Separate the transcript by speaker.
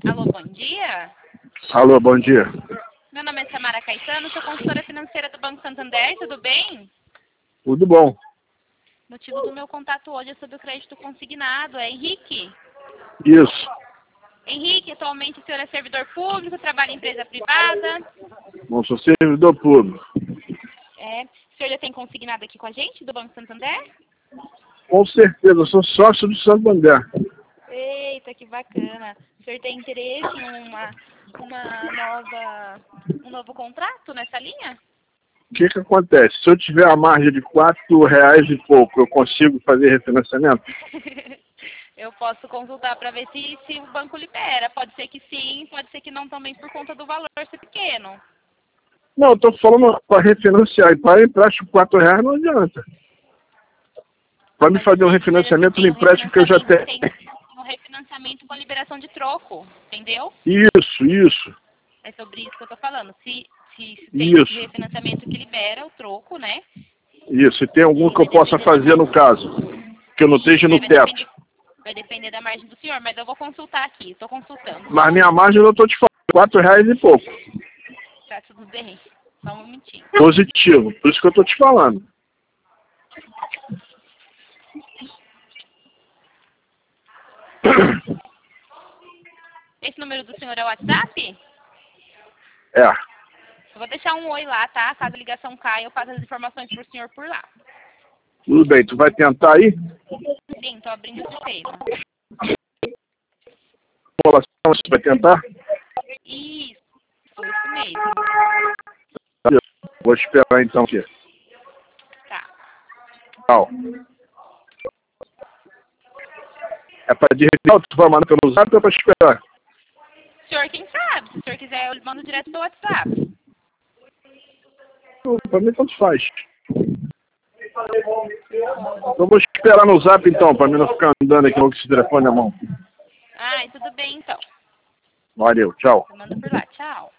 Speaker 1: Alô, bom dia.
Speaker 2: Alô, bom dia.
Speaker 1: Meu nome é Samara Caetano, sou consultora financeira do Banco Santander, tudo bem?
Speaker 2: Tudo bom?
Speaker 1: O motivo do meu contato hoje é sobre o crédito consignado, é Henrique?
Speaker 2: Isso.
Speaker 1: Henrique, atualmente o senhor é servidor público, trabalha em empresa privada?
Speaker 2: Não sou servidor público.
Speaker 1: O senhor já tem consignado aqui com a gente, do Banco Santander?
Speaker 2: Com certeza, eu sou sócio do Santander.
Speaker 1: Eita, que bacana. O senhor tem interesse em um novo contrato nessa linha?
Speaker 2: O que acontece? Se eu tiver a margem de R$4 e pouco, eu consigo fazer refinanciamento?
Speaker 1: Eu posso consultar para ver se o banco libera. Pode ser que sim, pode ser que não também por conta do valor ser pequeno.
Speaker 2: Não, eu estou falando para refinanciar. E para empréstimo R$4 não adianta. Para me fazer um refinanciamento no empréstimo que eu já tenho.
Speaker 1: Tem um refinanciamento com a liberação de troco, entendeu?
Speaker 2: Isso.
Speaker 1: É sobre isso que eu estou falando. Se tem
Speaker 2: Isso.
Speaker 1: esse refinanciamento que libera o troco, né?
Speaker 2: Isso. E tem algum que eu possa fazer no caso? Que eu não esteja no teto.
Speaker 1: Vai depender da margem do senhor, mas eu vou consultar aqui. Estou consultando.
Speaker 2: Mas minha margem eu estou te falando, R$4 e pouco.
Speaker 1: Tá tudo bem. Só um momentinho.
Speaker 2: Positivo. Por isso que eu estou te falando.
Speaker 1: Esse número do senhor é o WhatsApp?
Speaker 2: É.
Speaker 1: Eu vou deixar um oi lá, tá? Caso a ligação caia, eu passo as informações pro senhor por lá.
Speaker 2: Tudo bem. Tu vai tentar aí?
Speaker 1: Sim, tô abrindo o sistema.
Speaker 2: Você vai tentar?
Speaker 1: Isso mesmo.
Speaker 2: Vou esperar então aqui.
Speaker 1: Tá.
Speaker 2: Tchau. É para digitar, tu vai mandar pelo zap ou é para esperar?
Speaker 1: O senhor, quem sabe? Se o senhor quiser, eu mando direto do WhatsApp.
Speaker 2: Para mim tanto faz. Eu vou esperar no zap então, para mim não ficar andando aqui com esse telefone na mão.
Speaker 1: Ai, tudo bem então.
Speaker 2: Valeu, tchau.
Speaker 1: Eu mando por lá. Tchau.